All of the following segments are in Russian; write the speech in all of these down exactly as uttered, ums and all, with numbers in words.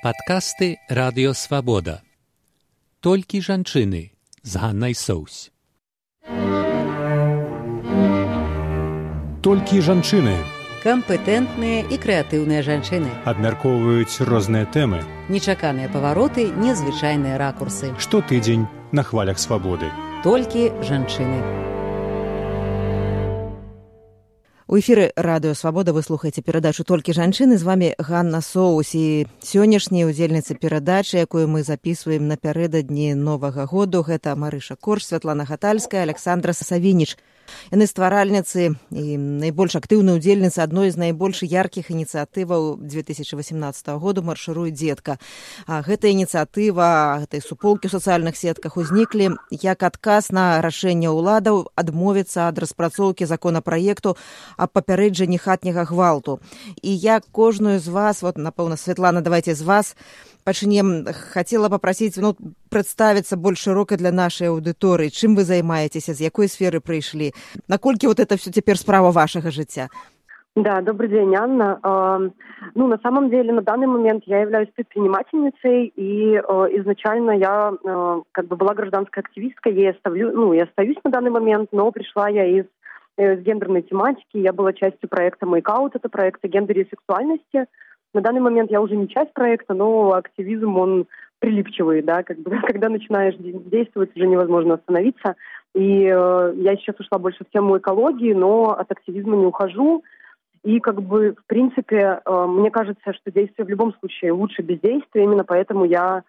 Падкасты Радыё Свабода. Толькі жанчыны з Ганнай Соўсь. Толькі жанчыны. Кампетэнтныя і крэатыўныя жанчыны. Абмяркоўваюць розныя тэмы. Нечаканыя павароты, незвычайныя ракурсы. Штотыдзень на хвалях свабоды. Толькі жанчыны. У эфіры Радыё Свабода вы слухаеце перадачу «Толькі жанчыны». З вами Ганна Соўсь. І сённяшняя удзельніца перадачы, якую мы записываем напярэдадні Новага году, гэта Марыша Корж, Святлана Гатальская, Александра Савініч. Яны стваральніцы і найбольш актыўныя удзельніцы адной з найбольш яркіх ініцыятываў две тысячы восемнадцатого году «Маршыруй, дзетка». А гэта ініцыятыва, гэтай суполкі ў сацыяльных сетках узніклі як адказ на рашэнне ўладаў адмовіцца ад распрацоўкі законапраекту аб папярэджанні хатняга гвалту. І я кожную з вас, вот, напэўна, Святлана, давайте з вас пачнем. Хацела попросить, ну, представиться больш широка для нашей аудитории. Чым вы займаетесь, з якой сферы прыйшлі? Наколькі вот это все теперь справа вашего жыцця? Да, добрый день, Анна. Э, ну, на самом деле, на данный момент я являюсь предпринимательницей, и э, изначально я э, как бы была гражданской активисткой, я оставлю, ну, я остаюсь на данный момент, но пришла я из, из гендерной тематики, я была частью проекта «Make Out», это проект о гендере и сексуальности. На данный момент я уже не часть проекта, но активизм, он прилипчивый, да, как бы, когда начинаешь действовать, уже невозможно остановиться. И э, я сейчас ушла больше в тему экологии, но от активизма не ухожу. И, как бы, в принципе, э, мне кажется, что действие в любом случае лучше бездействия. Именно поэтому я,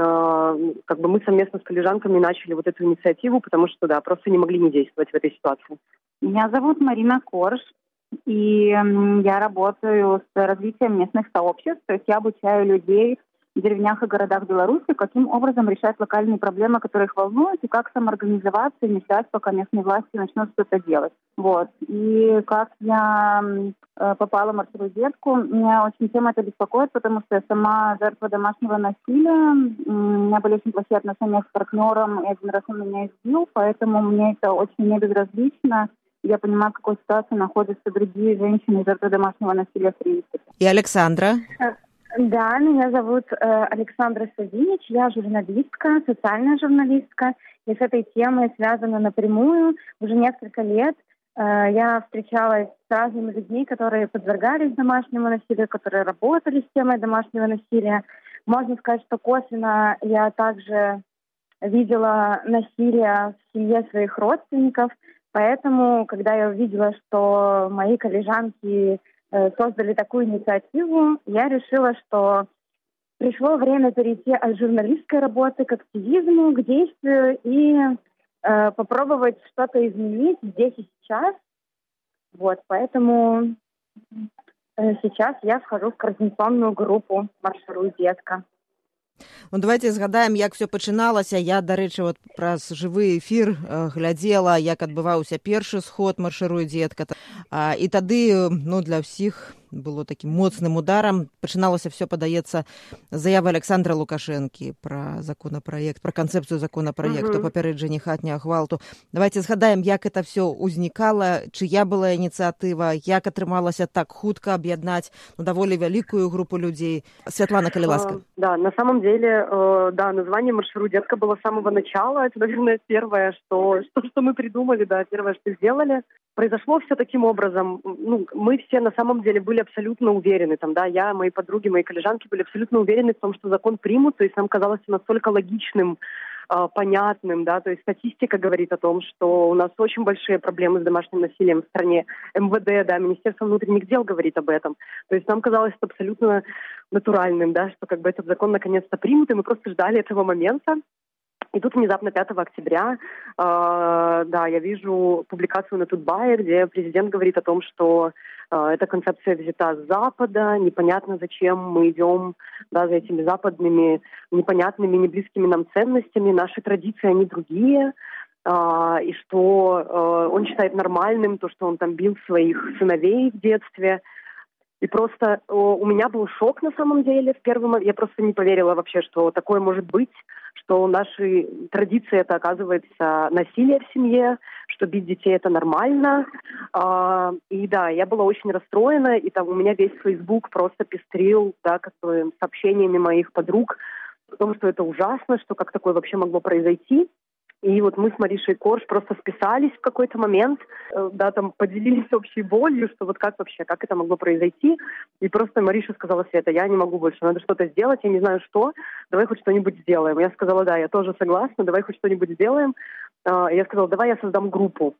э, как бы, мы совместно с коллежанками начали вот эту инициативу, потому что, да, просто не могли не действовать в этой ситуации. Меня зовут Марина Корж. И я работаю с развитием местных сообществ, то есть я обучаю людей в деревнях и городах Беларуси, каким образом решать локальные проблемы, которые их волнуют, и как самоорганизоваться и не ждать, пока местные власти начнут что-то делать. Вот. И как я попала в «Маршируй, детку», меня очень тема это беспокоит, потому что я сама жертва домашнего насилия, у меня были очень плохие отношения с партнером, и один раз он меня избил, поэтому мне это очень не безразлично. Я понимаю, в какой ситуации находятся другие женщины, жертвы домашнего насилия в принципе. И Александра? Да, меня зовут э, Александра Савинич, я журналистка, социальная журналистка, и с этой темой связана напрямую уже несколько лет. Э, я встречалась с разными людьми, которые подвергались домашнему насилию, которые работали с темой домашнего насилия. Можно сказать, что косвенно я также видела насилие в семье своих родственников. Поэтому, когда я увидела, что мои коллежанки э, создали такую инициативу, я решила, что пришло время перейти от журналистской работы к активизму, к действию и э, попробовать что-то изменить здесь и сейчас. Вот, поэтому э, сейчас я вхожу в координационную группу «Маршируй, детка». Ну, давайте згадаем, як все пачыналася. Я, дарэчы, вот праз жывы эфір э, глядзела, як адбываўся першы сход «Маршируй, детка». А, і тады, ну, для ўсіх было таким моцным ударом. Пачыналася все, падаецца, заявы Александра Лукашэнкі пра законапраект, пра канцэпцыю законапраекту uh-huh. папярэджання хатняга гвалту. Давайте згадаем, як это все узнікала, чыя была ініцыятыва, як атрымалася так хутка аб'яднаць, ну, даволі вялікую групу людей. Святлана, калі ласка. Uh, да, на самом деле, uh, да, название «Маршируй, детка» было с самого начала. Это, наверное, первое, что, что, что мы придумали, да, первое, что сделали. Произошло все таким образом. Ну, мы все на самом деле были абсолютно уверены, там, да, я, мои подруги, мои коллежанки были абсолютно уверены в том, что закон примут, то есть нам казалось настолько логичным, э, понятным, да, то есть статистика говорит о том, что у нас очень большие проблемы с домашним насилием в стране, эм вэ дэ, да, Министерство внутренних дел говорит об этом, то есть нам казалось это абсолютно натуральным, да, что как бы этот закон наконец-то примут, и мы просто ждали этого момента. И тут внезапно пятого октября, э, да, я вижу публикацию на Тутбае, где президент говорит о том, что э, эта концепция взята с Запада, непонятно, зачем мы идем, да, за этими западными, непонятными, неблизкими нам ценностями, наши традиции, они другие, э, и что э, он считает нормальным то, что он там бил своих сыновей в детстве. И просто э, у меня был шок на самом деле в первый момент, я просто не поверила вообще, что такое может быть. что наши традиции это, оказывается, насилие в семье, что бить детей это нормально. А, и да, я была очень расстроена, и там у меня весь Facebook просто пестрил, да, как бы сообщениями моих подруг о том, что это ужасно, что как такое вообще могло произойти. И вот мы с Маришей Корж просто списались в какой-то момент, да, там поделились общей болью, что вот как вообще, как это могло произойти. И просто Мариша сказала: Света, я не могу больше, надо что-то сделать, я не знаю что, давай хоть что-нибудь сделаем. Я сказала: да, я тоже согласна, давай хоть что-нибудь сделаем. Я сказала: давай я создам группу.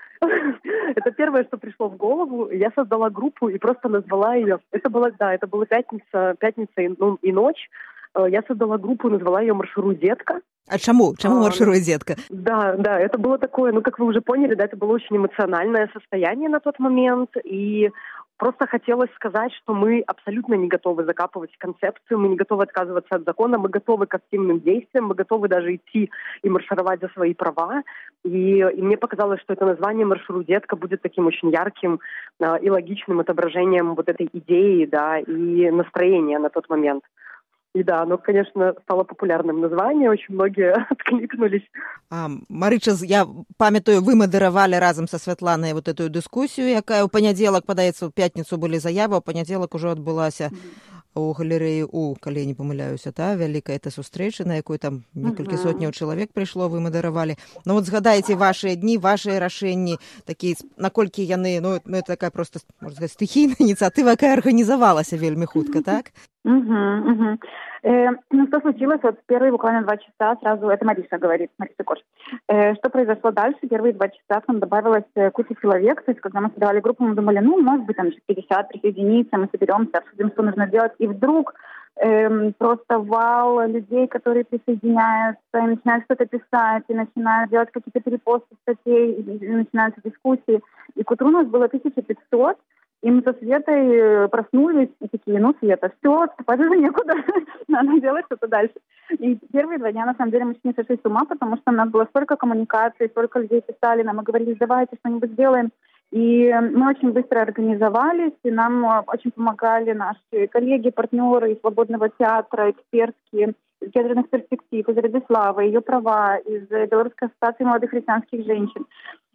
Это первое, что пришло в голову. Я создала группу и просто назвала ее. Это была, да, это была пятница, пятница и, ну, и ночь. Я создала группу, назвала ее «Маршируй, детка». А чему? Чему «Маршируй, детка»? Да, да, это было такое, ну, как вы уже поняли, да, это было очень эмоциональное состояние на тот момент, и просто хотелось сказать, что мы абсолютно не готовы закапывать концепцию, мы не готовы отказываться от закона, мы готовы к активным действиям, мы готовы даже идти и маршировать за свои права, и, и мне показалось, что это название «Маршируй, детка» будет таким очень ярким а, и логичным отображением вот этой идеи, да, и настроения на тот момент. И да, оно, конечно, стало популярным названием, очень многие откликнулись. А, Марыча, я памятаю, вы модеравали разом со Святланай вот эту дискуссию, якая ў панядзелак, падаецца, у пятніцу былі заявы, а ў панядзелак ужо адбылася у галерэі У, калі я не памыляюся, та вялікая эта сустрэча, на якую там некалькі сотняў чалавек прыйшло, вы модеравалі. Ну вот згадайце вашыя дні, вашыя рашэнні, такія, наколькі яны, ну, ну это такая просто, можна сказаць, стыхійная ініцыятыва, якая арганізавалася вельмі хутка, так? Угу, угу. Э, ну, что случилось? Вот первые буквально два часа сразу, это Мариса говорит, Мариса Корж. Э, что произошло дальше? Первые два часа к нам добавилась куча человек. То есть, когда мы собирали группу, мы думали, ну, может быть, там пятьдесят присоединится, мы соберемся, обсудим, что нужно делать. И вдруг э, просто вал людей, которые присоединяются, и начинают что-то писать, и начинают делать какие-то перепосты статей, и начинаются дискуссии. И к утру у нас было тысяча пятьсот. И мы со Светой проснулись и такие: ну, Света, все, отступать уже некуда, надо делать что-то дальше. И первые два дня, на самом деле, мы чуть не сошли с ума, потому что у нас было столько коммуникаций, столько людей писали нам, и говорили: давайте что-нибудь сделаем. И мы очень быстро организовались, и нам очень помогали наши коллеги, партнеры из Свободного театра, экспертские, из гендерных перспектив, из Радислава, ее права, из Белорусской ассоциации молодых христианских женщин.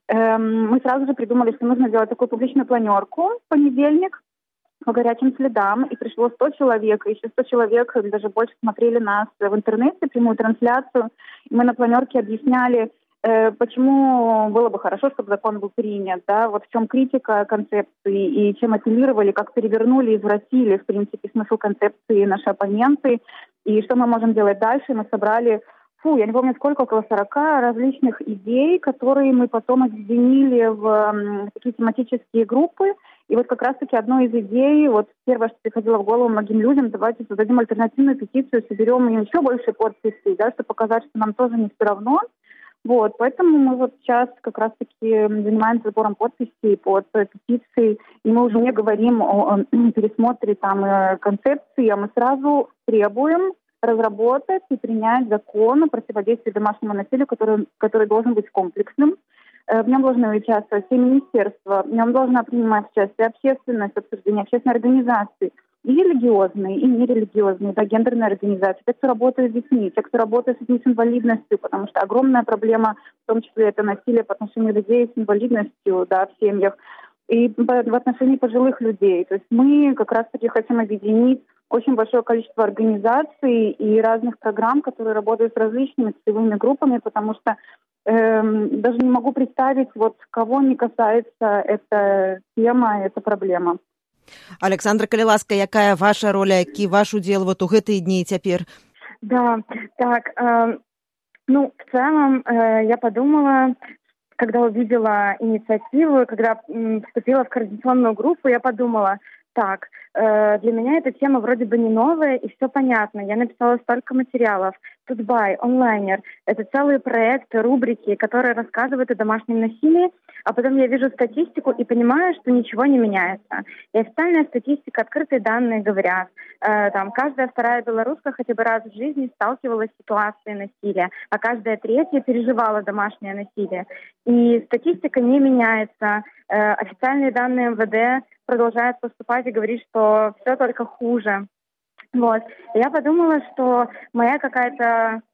Мы сразу же придумали, что нужно сделать такую публичную планерку в понедельник по горячим следам. И пришло сто человек, и еще сто человек, даже больше, смотрели нас в интернете, прямую трансляцию. И мы на планерке объясняли, почему было бы хорошо, чтобы закон был принят, да, вот в чем критика концепции, и чем апеллировали, как перевернули, извратили, в принципе, смысл концепции наши оппоненты, и что мы можем делать дальше. Мы собрали Фу, я не помню сколько, около сорока различных идей, которые мы потом объединили в м, такие тематические группы. И вот как раз-таки одной из идей, вот первое, что приходило в голову многим людям: давайте создадим альтернативную петицию, соберем еще больше подписей, да, чтобы показать, что нам тоже не все равно. Вот, поэтому мы вот сейчас как раз-таки занимаемся сбором подписей под петицией, и мы уже не говорим о, о пересмотре там концепции, а мы сразу требуем разработать и принять закон о противодействии домашнему насилию, который, который должен быть комплексным. В нем должны участвовать все министерства, в нем должна принимать участие общественность, обсуждение общественной организации, и религиозные, и нерелигиозные, да, гендерные организации, те, кто работает с детьми, те, кто работает с людьми с инвалидностью, потому что огромная проблема, в том числе это насилие по отношению людей с инвалидностью, да, в семьях, и в отношении пожилых людей. То есть мы как раз-таки хотим объединить очень большое количество организаций и разных программ, которые работают с различными целевыми группами, потому что э, даже не могу представить, вот кого не касается эта тема, эта проблема. Александра, калі ласка, якая ваша роля, які ваш удзел вот у гэтыя дні цяпер? Да, так, э, ну, в целом э, я подумала, когда увидела инициативу, когда м, вступила в координационную группу, я подумала, так, э, для меня эта тема вроде бы не новая, и все понятно. Я написала столько материалов. Тутбай, онлайнер. Это целые проекты, рубрики, которые рассказывают о домашнем насилии. А потом я вижу статистику и понимаю, что ничего не меняется. И официальная статистика, открытые данные говорят, э, там, каждая вторая белоруска хотя бы раз в жизни сталкивалась с ситуацией насилия, а каждая третья переживала домашнее насилие. И статистика не меняется. Э, официальные данные эм вэ дэ продолжают поступать и говорить, что все только хуже. Вот. И я подумала, что моя какая-то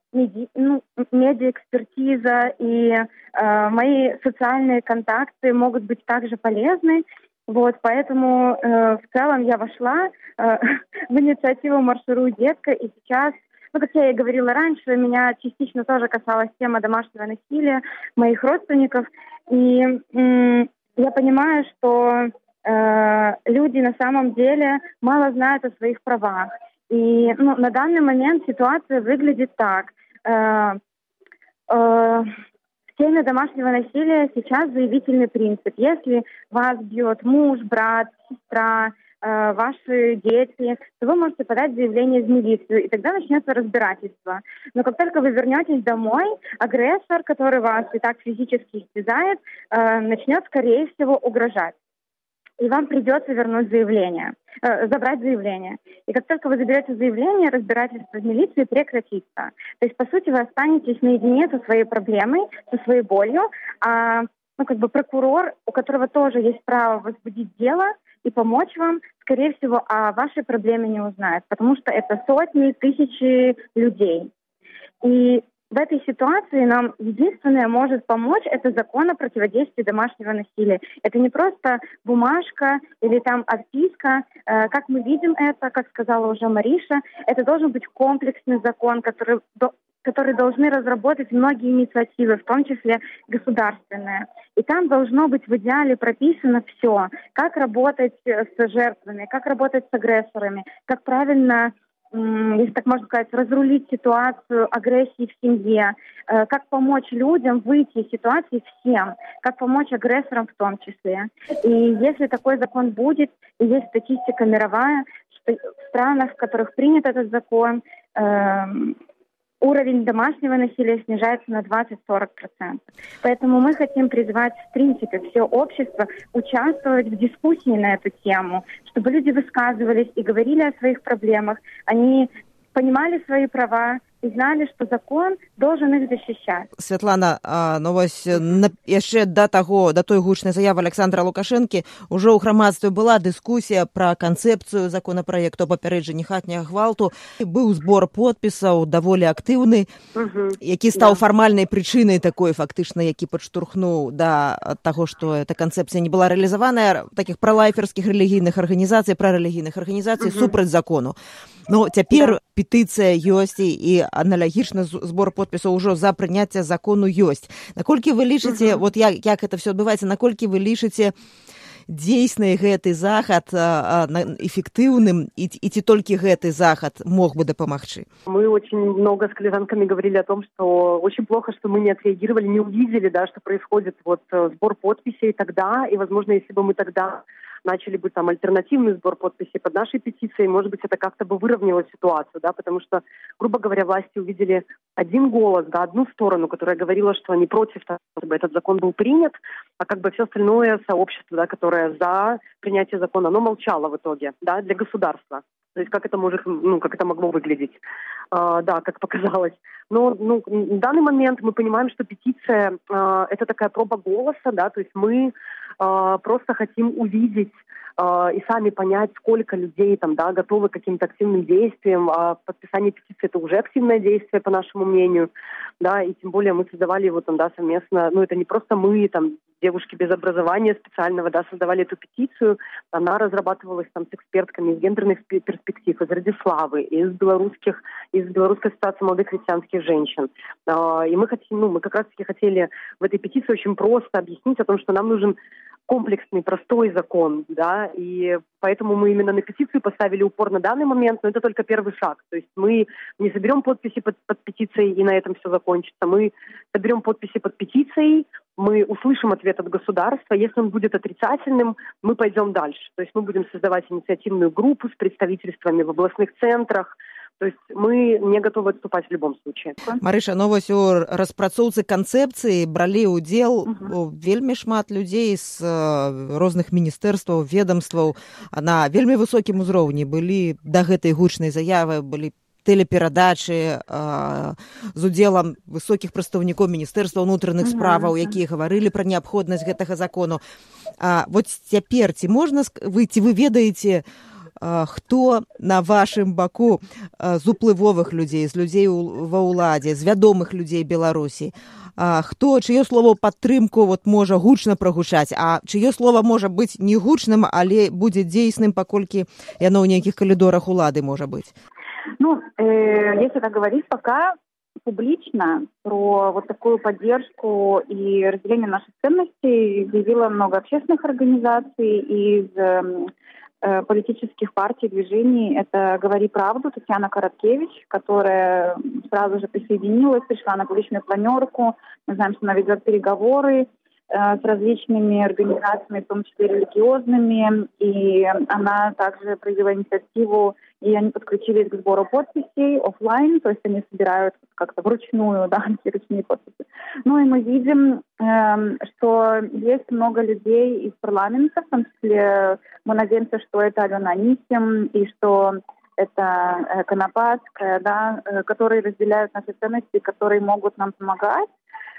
меди... ну, медиаэкспертиза и э, мои социальные контакты могут быть также полезны. Вот, поэтому э, в целом я вошла э, в инициативу «Маршируй, детка», и сейчас, ну, как я и говорила раньше, меня частично тоже касалась тема домашнего насилия моих родственников, и м- я понимаю, что э, люди на самом деле мало знают о своих правах. И ну, на данный момент ситуация выглядит так. Э, э, в теме домашнего насилия сейчас заявительный принцип. Если вас бьет муж, брат, сестра, э, ваши дети, то вы можете подать заявление в милицию, и тогда начнется разбирательство. Но как только вы вернетесь домой, агрессор, который вас и так физически истязает, э, начнет, скорее всего, угрожать. И вам придется вернуть заявление, э, забрать заявление. И как только вы заберете заявление, разбирательство в милиции прекратится. То есть, по сути, вы останетесь наедине со своей проблемой, со своей болью, а ну, как бы прокурор, у которого тоже есть право возбудить дело и помочь вам, скорее всего, о вашей проблеме не узнает, потому что это сотни, тысячи людей. И в этой ситуации нам единственное может помочь — это закон о противодействии домашнего насилия. Это не просто бумажка или там отписка. Э, как мы видим это, как сказала уже Мариша, это должен быть комплексный закон, который, до, который должны разработать многие инициативы, в том числе государственные. И там должно быть в идеале прописано все. Как работать с жертвами, как работать с агрессорами, как правильно, если так можно сказать, разрулить ситуацию агрессии в семье, как помочь людям выйти из ситуации всем, как помочь агрессорам в том числе. И если такой закон будет, и есть статистика мировая, что в странах, в которых принят этот закон, уровень домашнего насилия снижается на двадцать-сорок процентов. Поэтому мы хотим призвать, в принципе, все общество участвовать в дискуссии на эту тему, чтобы люди высказывались и говорили о своих проблемах. Они понимали свои права і знали, што закон должен іх защищаць. Святлана, а, ну вось на, яшчэ да таго, да той гучнай заявы Александра Лукашэнкі ўжо ў грамадстве была дыскусія пра канцэпцыю законапраекту о папярэджанні хатняга гвалту. Быў збор подпісаў даволі актыўны, угу, які стаў да. фармальнай прычынай такой, фактычна, які падштурхнуў да таго, што эта канцэпцыя не была рэалізаваная, такіх пралайферскіх рэлігійных арганізацый, прарэлігійных арганізацый угу. супраць закону. Ну, цяпер да. петыцыя ёсць і аналагічны збор подпісаў ужо за прыняцце закону ёсць. Наколькі вы лічыце, угу. вот як, як это все адбываецца, наколькі вы лічыце дзейсны гэты захад а, а, эффектыўным, і, і ці толькі гэты захад мог бы дапамагчы? Мы очень много с коллежанками говорили о том, что очень плохо, что мы не отреагировали, не увидели, да, что происходит вот сбор подписей тогда, и, возможно, если бы мы тогда начали бы там альтернативный сбор подписей под нашей петицией, может быть, это как-то бы выровняло ситуацию, да, потому что, грубо говоря, власти увидели один голос, да, одну сторону, которая говорила, что они против того, чтобы этот закон был принят, а как бы все остальное сообщество, да, которое за принятие закона, оно молчало в итоге, да, для государства. То есть как это может, ну, как это могло выглядеть, а, да, как показалось. Но ну, в данный момент мы понимаем, что петиция а, это такая проба голоса, да, то есть мы а, просто хотим увидеть а, и сами понять, сколько людей там, да, готовы к каким-то активным действиям. А подписание петиции это уже активное действие, по нашему мнению, да, и тем более мы создавали его там, да, совместно, ну, это не просто мы, там, девушки без образования специального, да, создавали эту петицию. Она разрабатывалась там с экспертками из гендерных перспектив, из Радиславы, из белорусских, из белорусской ассоциации молодых христианских женщин. И мы хотим, ну, мы как раз-таки хотели в этой петиции очень просто объяснить о том, что нам нужен комплексный, простой закон, да, и поэтому мы именно на петицию поставили упор на данный момент, но это только первый шаг. То есть мы не соберем подписи под, под петицией, и на этом все закончится. Мы соберем подписи под петицией, мы услышим ответ от государства. Если он будет отрицательным, мы пойдем дальше. То есть мы будем создавать инициативную группу с представительствами в областных центрах. То есть мы не готовы отступать в любом случае. Марыша, ну вось у распрацоўцы канцэпцыі бралі ўдзел угу. вельмі шмат людзей з розных міністэрстваў, ведомстваў. На вельмі высокім узроўні былі да гэтай гучнай заявы, былі тэлеперадачы а, з удзелам высокіх прадстаўнікоў міністэрства ўнутраных справаў, якія гаварылі пра неабходнасць гэтага закону. А вот цяпер ці можна вы ці вы ведаеце, хто на вашым баку з уплывовых людзей, з людзей ва ўладзе, з вядомых людзей Беларусі? Хто, чыё слово падтрымку вот, можа гучна прагучаць, а чыё слово можа быць не гучным, але будзе дзейсным, паколькі яно ў нейкіх калідорах улады можа быць? Ну, э, если так говорить, пока публично про вот такую поддержку и разделение наших ценностей заявило много общественных организаций из э, политических партий, движений. Это «Говори правду» Татьяна Короткевич, которая сразу же присоединилась, пришла на публичную планерку. Мы знаем, что она ведет переговоры э, с различными организациями, в том числе религиозными, и она также проявила инициативу, и они подключились к сбору подписей офлайн, то есть они собирают как-то вручную, да, эти ручные подписи. Ну и мы видим, э, что есть много людей из парламента, в том числе мы надеемся, что это Алена Анисим и что это Конопадская, да, которые разделяют наши ценности, которые могут нам помогать.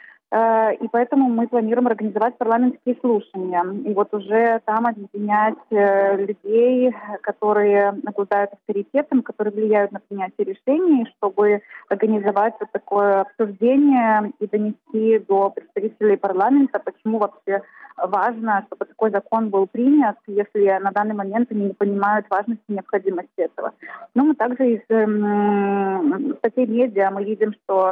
И поэтому мы планируем организовать парламентские слушания. И вот уже там объединять людей, которые обладают авторитетом, которые влияют на принятие решений, чтобы организовать вот такое обсуждение и донести до представителей парламента, почему вообще важно, чтобы такой закон был принят, если на данный момент они не понимают важности и необходимости этого. Но мы также из э, статей медиа мы видим, что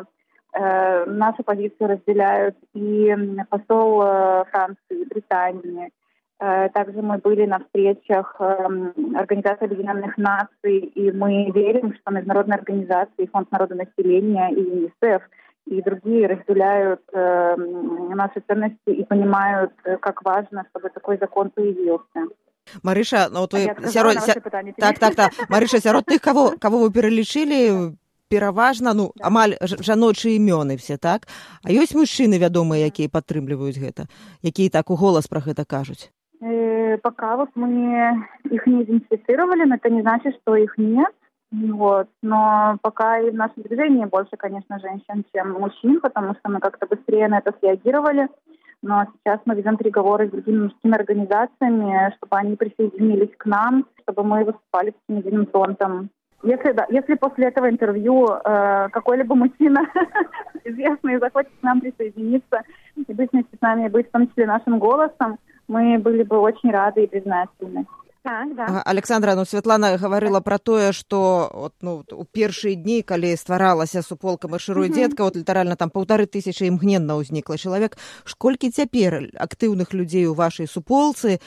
Э, нашу позицию разделяют и посол э, Франции, Британии. Э, также мы были на встречах э, Организации Объединенных Наций, и мы верим, что международные организации, Фонд народонаселения и ЮНИСЕФ и другие разделяют э, наши ценности и понимают, как важно, чтобы такой закон появился. Марыша, ну, вы... сярод... ся... так, так, так. Марыша, сярод тых, кого, кого вы пералічылі, пераважна, ну, амаль жаночыя імёны все, так? А ёсць мужчыны вядомыя, якія падтрымліваюць гэта, якія так у голас пра гэта кажуць? Э, пока вот мы их не идентифицировали, но это не значит, что их нет. Вот. Но пока и в нашем движении больше, конечно, женщин, чем мужчин, потому что мы как-то быстрее на это среагировали. Но сейчас мы ведем переговоры с другими мужскими организациями, чтобы они присоединились к нам, чтобы мы выступали с единым фронтом. Если, да, если после этого интервью э, какой-либо мужчина известный захочет к нам присоединиться и быть вместе с нами, и быть в том числе нашим голосом, мы были бы очень рады и признательны. Так, да. Александра, ну, Святлана говорила про тое, што от, ну, у першыя дні, калі стваралася суполка «Маршируй, дзетка», вот літаральна там паўтары тысячы імгненна ўзнікла чалавек. Колькі цяпер актыўных людзей у вашай суполцы,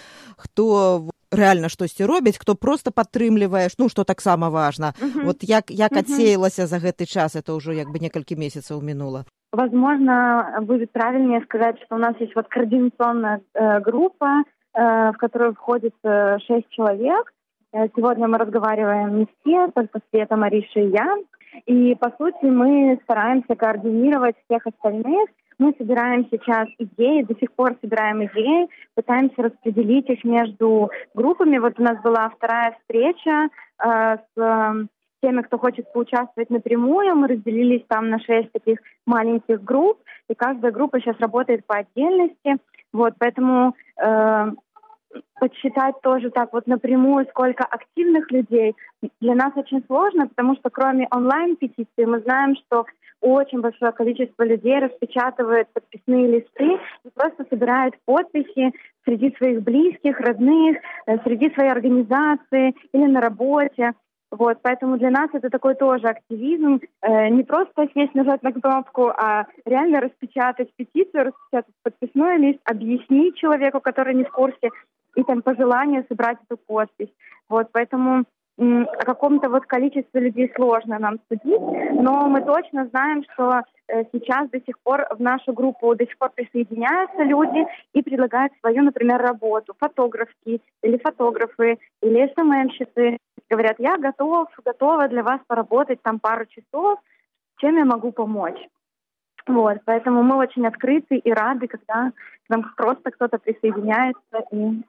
хто рэальна штосьці робіць, хто проста падтрымлівае, ну, што таксама важна. Uh-huh. Вот як, як uh-huh. адсеялася за гэты час, это ўжо як бы некалькі месяцаў мінула? Возможно, будет правильнее сказать, что у нас есть вот координационная э, группа, в которую входит шесть человек. Сегодня мы разговариваем не все, только Света, Мариша и я. И, по сути, мы стараемся координировать всех остальных. Мы собираем сейчас идеи, до сих пор собираем идеи, пытаемся распределить их между группами. Вот у нас была вторая встреча э, с теми, кто хочет поучаствовать напрямую. Мы разделились там на шесть таких маленьких групп, и каждая группа сейчас работает по отдельности. Вот, поэтому э, подсчитать тоже так вот напрямую, сколько активных людей, для нас очень сложно, потому что кроме онлайн-петиции мы знаем, что очень большое количество людей распечатывает подписные листы и просто собирает подписи среди своих близких, родных, среди своей организации или на работе. Вот, поэтому для нас это такой тоже активизм, э, не просто сесть, нажать на кнопку, а реально распечатать петицию, распечатать подписной лист, объяснить человеку, который не в курсе, и там по желанию собрать эту подпись. Вот, поэтому м- о каком-то вот количестве людей сложно нам судить, но мы точно знаем, что э, сейчас до сих пор в нашу группу до сих пор присоединяются люди и предлагают свою, например, работу, фотографки или фотографы, или эс эм эм-щицы. Говорят, я готов, готова для вас поработать там пару часов, чем я могу помочь. Вот, поэтому мы очень открыты и рады, когда к нам просто кто-то присоединяется и,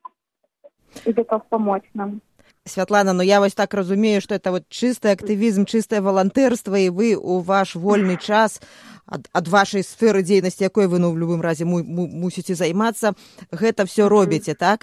и готов помочь нам. Святлана, ну я вось так разумею, что это вот чисты актывізм, чыстае валантэрства, і вы у ваш вольны час ад, ад вашай сферы дзейнасці, якой вы, ну, в любым разе му, му, мусіце займацца, гэта все робіце, так?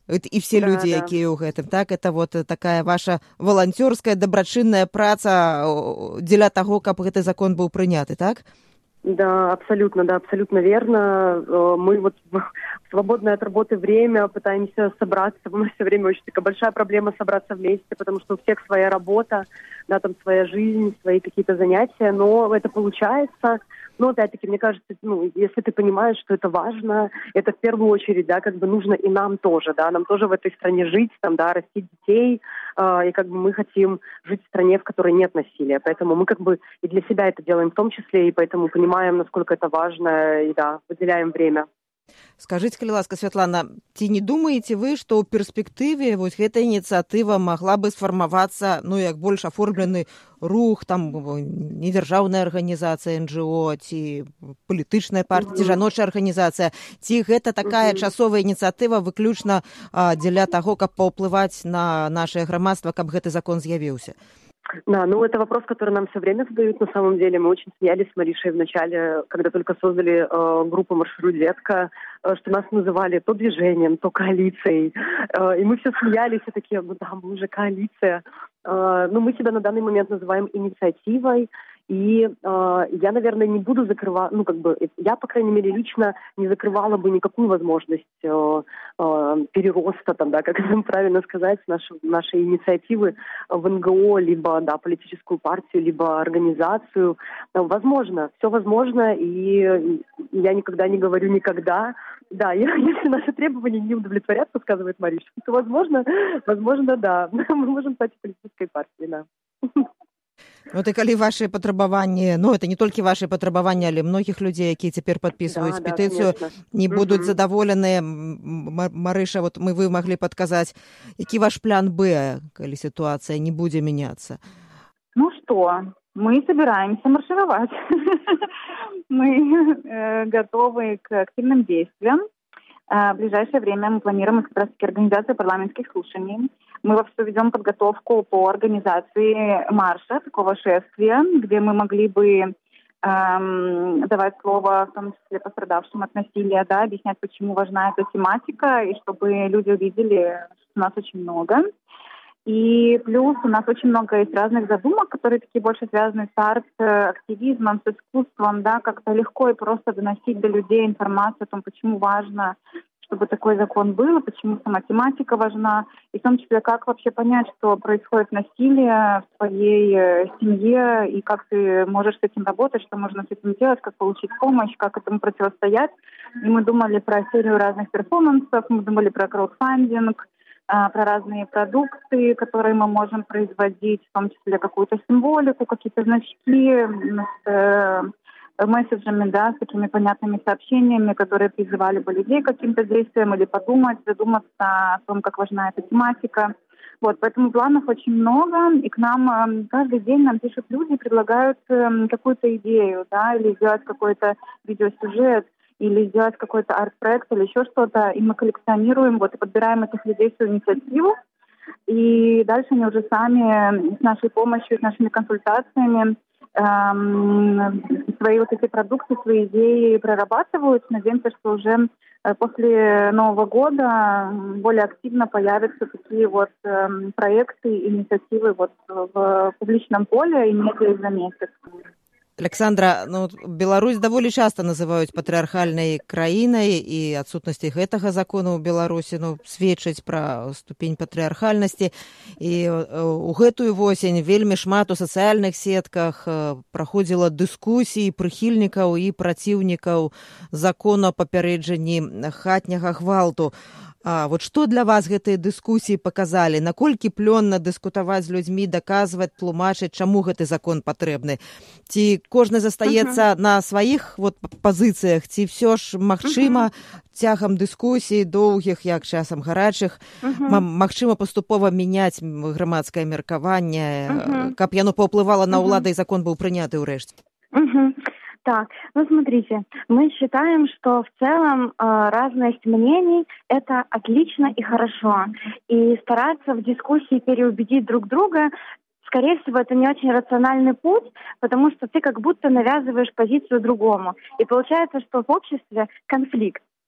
і все да, людзі, да. якія ў гэтым, так, это вот такая ваша валанцёрская дабрачынная праца дзеля таго, каб гэты закон быў прыняты, так? Да, абсолютно, да, абсолютно верно. Мы вот в свободное от работы время пытаемся собраться. У нас все время очень такая большая проблема собраться вместе, потому что у всех своя работа, да, там своя жизнь, свои какие-то занятия, но это получается. Но опять-таки, мне кажется, ну, если ты понимаешь, что это важно, это в первую очередь, да, как бы нужно и нам тоже, да, нам тоже в этой стране жить, там, да, растить детей, э, и как бы мы хотим жить в стране, в которой нет насилия, поэтому мы как бы и для себя это делаем в том числе, и поэтому понимаем, насколько это важно, и да, выделяем время. Скажите, калі ласка, Святлана, ці не думаете вы, што ў перспектыве вось гэта ініцыятыва магла бы сфармавацца, ну, як больш аформлены рух, там, недзяржаўная арганізацыя эн джэ о, ці палітычная партыя, ці жаночая арганізацыя, ці гэта такая часовая ініцыятыва выключна а, дзеля таго, каб паўплываць на нашае грамадства, каб гэты закон з'явіўся? Да, ну это вопрос, который нам все время задают на самом деле. Мы очень смеялись с Маришей в начале, когда только создали э, группу «Маршрут детка», э, что нас называли то движением, то коалицией. Э, и мы все смеялись и такие, ну да, мы уже коалиция. Э, но мы себя на данный момент называем инициативой. И э, я, наверное, не буду закрывать, ну, как бы, я, по крайней мере, лично не закрывала бы никакую возможность э, э, перероста, там, да, как правильно сказать, нашей, нашей инициативы в эн гэ о, либо, да, политическую партию, либо организацию. Возможно, все возможно, и я никогда не говорю никогда. Да, если наши требования не удовлетворятся, сказывает Мариша, то, возможно, возможно, да, мы можем стать политической партией, да. Ну, ты калі ваши патрабаванні, ну, это не толькі ваши патрабаванні, але многіх людзей, якія цяпер падпісваюць да, петыцыю, да, не будуць угу. задаволеныя. Марыша, вот мы вы маглі падказаць, які ваш план Б, калі ситуация не будзе меняться? Ну что, мы собираемся маршировать. Мы готовы к активным действиям. В ближайшее время мы планируем как раз-таки организацию парламентских слушаний. Мы вовсю ведем подготовку по организации марша, такого шествия, где мы могли бы эм, давать слово, в том числе пострадавшим от насилия, да, объяснять, почему важна эта тематика, и чтобы люди увидели, что нас очень много. И плюс у нас очень много есть разных задумок, которые такие больше связаны с арт-активизмом, с искусством, да, как-то легко и просто доносить до людей информацию о том, почему важно, чтобы такой закон был, почему сама тематика важна, и в том числе, как вообще понять, что происходит насилие в твоей семье, и как ты можешь с этим работать, что можно с этим делать, как получить помощь, как этому противостоять. И мы думали про серию разных перформансов, мы думали про краудфандинг, про разные продукты, которые мы можем производить, в том числе какую-то символику, какие-то значки с месседжами, да, с такими понятными сообщениями, которые призывали бы людей к каким-то действиям или подумать, задуматься о том, как важна эта тематика. Вот, поэтому планов очень много, и к нам каждый день нам пишут люди, предлагают какую-то идею, да, или сделать какой-то видеосюжет, или сделать какой-то арт-проект, или еще что-то, и мы коллекционируем, вот, и подбираем этих людей в свою инициативу, и дальше они уже сами с нашей помощью, с нашими консультациями эм, свои вот эти продукты, свои идеи прорабатывают. Надеемся, что уже после Нового года более активно появятся такие вот эм, проекты, инициативы вот в публичном поле, и медиа их заметят. Александра, ну, Беларусь даволі часта называюць патрыархальнай краінай, і адсутнасці гэтага закону ў Беларусі, ну, сведчыць пра ступень патрыархальнасці. І у гэтую восень вельмі шмат у сацыяльных сетках праходзіла дыскусій прыхільнікаў і праціўнікаў закона папярэджанні хатняга гвалту. А вот што для вас гэтыя дыскусіі паказалі? Наколькі плённа дыскутаваць з людзьмі, даказваць, тлумачыць, чаму гэты закон патрэбны? Ці кожны застаецца uh-huh. на сваіх вот пазіцыях, ці ўсё ж магчыма uh-huh. цягам дыскусій доўгіх, як часам гарачых, uh-huh. магчыма паступова мяняць грамадскае меркаванне, uh-huh. каб яно паўплывала на ўлады uh-huh. і закон быў прыняты ўрэшце? Uh-huh. Так, ну смотрите, мы считаем, что в целом э, разность мнений – это отлично и хорошо. И стараться в дискуссии переубедить друг друга, скорее всего, это не очень рациональный путь, потому что ты как будто навязываешь позицию другому. И получается, что в обществе конфликт.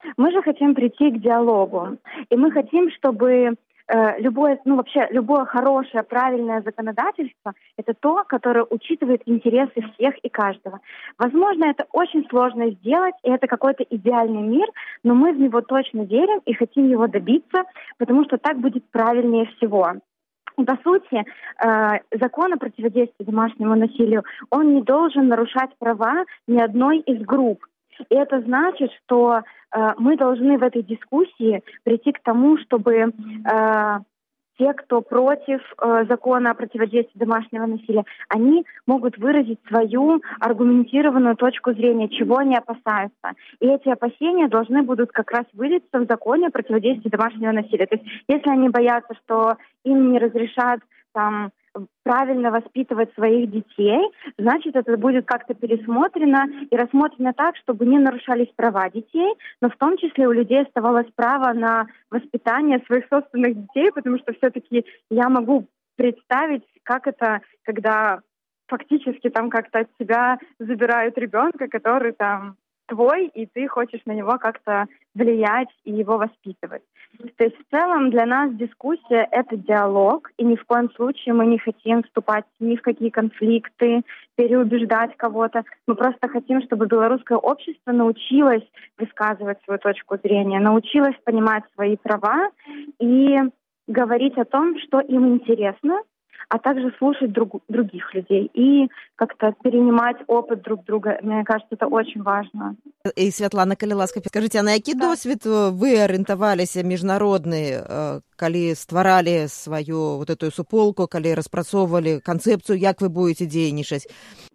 Мы же хотим прийти к диалогу. И мы хотим, чтобы э, любое, ну вообще, любое хорошее, правильное законодательство — это то, которое учитывает интересы всех и каждого. Возможно, это очень сложно сделать, и это какой-то идеальный мир, но мы в него точно верим и хотим его добиться, потому что так будет правильнее всего. И, по сути, э, закон о противодействии домашнему насилию, он не должен нарушать права ни одной из групп. И это значит, что э, мы должны в этой дискуссии прийти к тому, чтобы э, те, кто против э, закона о противодействии домашнего насилия, они могут выразить свою аргументированную точку зрения, чего они опасаются. И эти опасения должны будут как раз вылиться в законе о противодействии домашнего насилия. То есть если они боятся, что им не разрешат там правильно воспитывать своих детей, значит, это будет как-то пересмотрено и рассмотрено так, чтобы не нарушались права детей, но в том числе у людей оставалось право на воспитание своих собственных детей, потому что все-таки я могу представить, как это, когда фактически там как-то от тебя забирают ребенка, который там твой, и ты хочешь на него как-то влиять и его воспитывать. То есть в целом для нас дискуссия — это диалог, и ни в коем случае мы не хотим вступать ни в какие конфликты, переубеждать кого-то. Мы просто хотим, чтобы белорусское общество научилось высказывать свою точку зрения, научилось понимать свои права и говорить о том, что им интересно, а также слушать друг, других людей и как-то перенимать опыт друг друга. Мне кажется, это очень важно. І, Святлана, калі ласка, скажыце, а на які Так. досвед вы арыентаваліся міжнародны, калі стваралі сваю вот эту суполку, калі распрацоўвалі канцэпцыю, як вы будете дзейнічаць?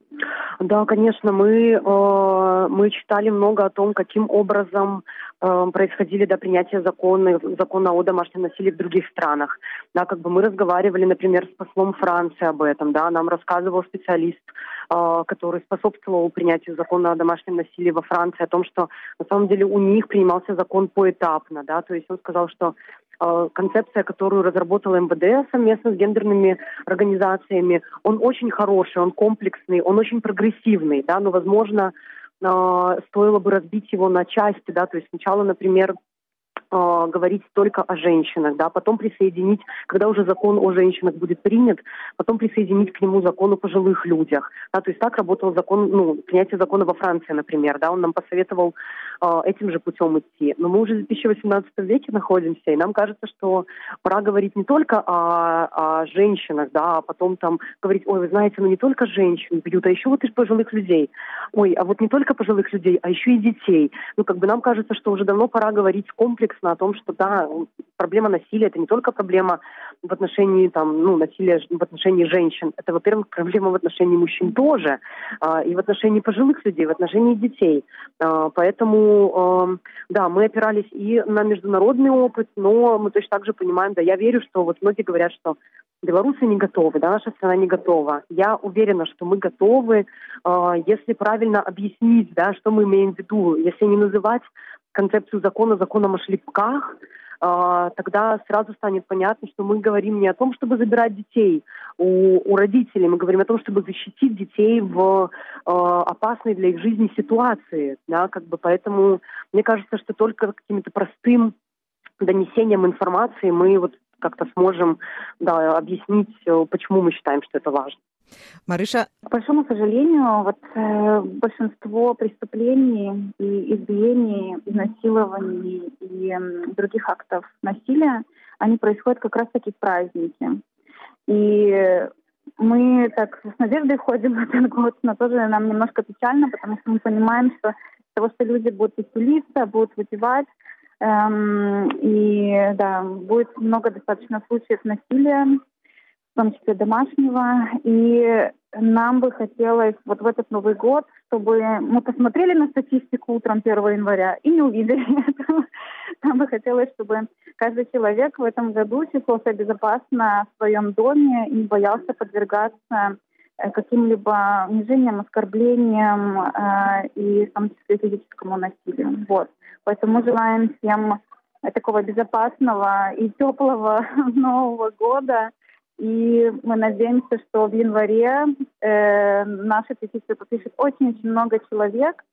Да, конечно, мы, э, мы читали много о том, каким образом э, происходили до принятия закона, закона о домашнем насилии в других странах. Да, как бы мы разговаривали, например, с послом Франции об этом, да, нам рассказывал специалист, э, который способствовал принятию закона о домашнем насилии во Франции, о том, что на самом деле у них принимался закон поэтапно, да, то есть он сказал, что концепция, которую разработала эм вэ дэ совместно с гендерными организациями, он очень хороший, он комплексный, он очень прогрессивный, да, но, возможно, стоило бы разбить его на части, да, то есть сначала, например, говорить только о женщинах, да, потом присоединить, когда уже закон о женщинах будет принят, потом присоединить к нему закон о пожилых людях, да, то есть так работал закон, ну, принятие закона во Франции, например, да, он нам посоветовал э, этим же путем идти, но мы уже в две тысячи восемнадцатом веке находимся, и нам кажется, что пора говорить не только о, о женщинах, да, а потом там говорить, ой, вы знаете, ну не только женщин бьют, а еще вот и пожилых людей, ой, а вот не только пожилых людей, а еще и детей, ну, как бы нам кажется, что уже давно пора говорить комплексно о том, что, да, проблема насилия — это не только проблема в отношении, там, ну, насилия в отношении женщин, это, во-первых, проблема в отношении мужчин тоже, э, и в отношении пожилых людей, в отношении детей. Э, поэтому, э, да, мы опирались и на международный опыт, но мы точно так же понимаем, да, я верю, что вот многие говорят, что белорусы не готовы, да, наша страна не готова. Я уверена, что мы готовы, э, если правильно объяснить, да, что мы имеем в виду, если не называть концепцию закона законом о шлепках, э, тогда сразу станет понятно, что мы говорим не о том, чтобы забирать детей у, у родителей, мы говорим о том, чтобы защитить детей в э, опасной для их жизни ситуации, да, как бы, поэтому мне кажется, что только каким-то простым донесением информации мы вот как-то сможем, да, объяснить, почему мы считаем, что это важно. Мариша? К большому сожалению, вот э, большинство преступлений и избиений, изнасилований и э, других актов насилия, они происходят как раз-таки в праздники. И мы так с надеждой ходим в этот год, но тоже нам немножко печально, потому что мы понимаем, что из того, что люди будут веселиться, будут выпивать, эм, и да, будет много достаточно случаев насилия, в том числе домашнего, и нам бы хотелось вот в этот Новый год, чтобы мы посмотрели на статистику утром первого января и не увидели этого. Нам бы хотелось, чтобы каждый человек в этом году чувствовал себя безопасно в своем доме и не боялся подвергаться каким-либо унижениям, оскорблениям э, и в том числе физическому насилию. Вот. Поэтому желаем всем такого безопасного и теплого Нового года. И мы надеемся, что в январе э, наши петиции подпишет очень-очень много человек.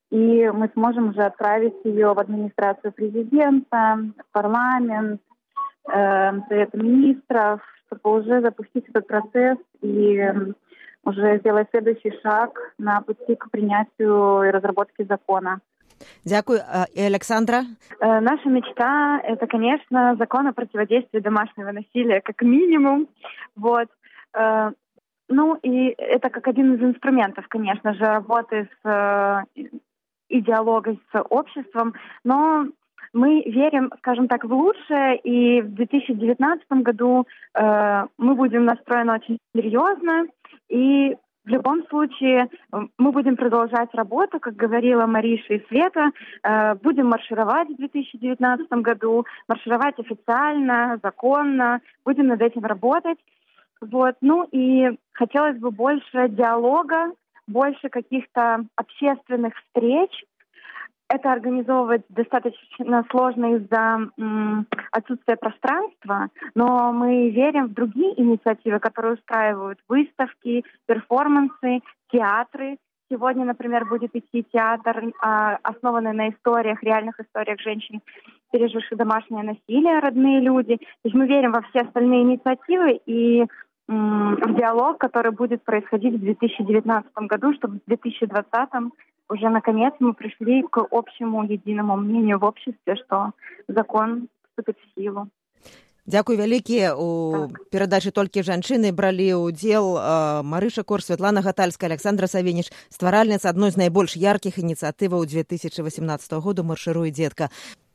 и мы сможем уже отправить ее в администрацию президента, в парламент, э, Совет министров, чтобы уже запустить этот процесс и уже сделать следующий шаг на пути к принятию и разработке закона. Дякую. И Александра? Э, наша мечта – это, конечно, закон о противодействии домашнего насилия, как минимум. Вот. Э, ну, и это как один из инструментов, конечно же, работы с э, и диалога с обществом. Но мы верим, скажем так, в лучшее, и в две тысячи девятнадцатом году э, мы будем настроены очень серьезно, и в любом случае мы будем продолжать работу, как говорила Мариша и Света, э, будем маршировать в две тысячи девятнадцатом году, маршировать официально, законно, будем над этим работать. Вот. Ну и хотелось бы больше диалога, больше каких-то общественных встреч. Это организовывать достаточно сложно из-за м, отсутствия пространства, но мы верим в другие инициативы, которые устраивают выставки, перформансы, театры. Сегодня, например, будет идти театр, а, основанный на историях, реальных историях женщин, переживших домашнее насилие, родные люди. То есть мы верим во все остальные инициативы и м, в диалог, который будет происходить в две тысячи девятнадцатом году, чтобы в две тысячи двадцатом уже наконец мы пришли к общему единому мнению в обществе, что закон вступит в силу. Дзякуй вялікія. У так. перадачы «Толькі жанчыны» бралі ўдзел э, Марыша Корж, Святлана Гатальская, Александра Савініч, стваральніца адной з найбольш яркіх ініцыятываў две тысячи восемнадцатого году «Маршируй, дзетка».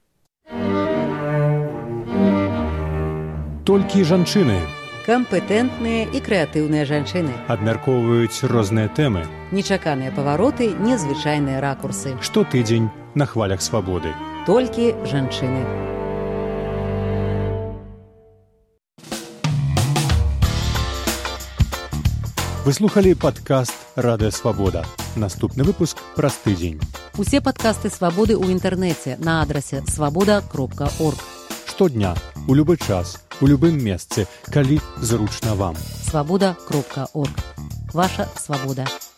Толькі жанчыны. Кампетэнтныя і крэатыўныя жанчыны. Абмяркоўваюць розныя тэмы. Нечаканыя павароты, незвычайныя ракурсы. Штотыдзень на хвалях свабоды. Толькі жанчыны. Вы слухали падкаст «Радыё Свабода». Наступны выпуск праз тыдзень. Усе падкасты «Свабоды» ў інтэрнэце на адрасе свабода кропка орг. Штодня, у любы час, у любым месцы, калі зручна вам. свабода кропка орг. Ваша свабода.